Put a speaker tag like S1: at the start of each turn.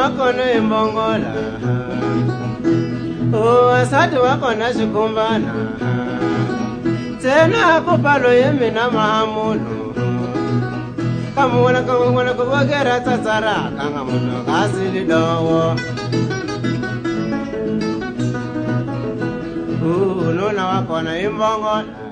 S1: wakona imbongola asati wakona shikumbana tena kupalo yemina mahamulo kamuona kubogera tatsara kanga muno kasili dowo nona wakona imbongola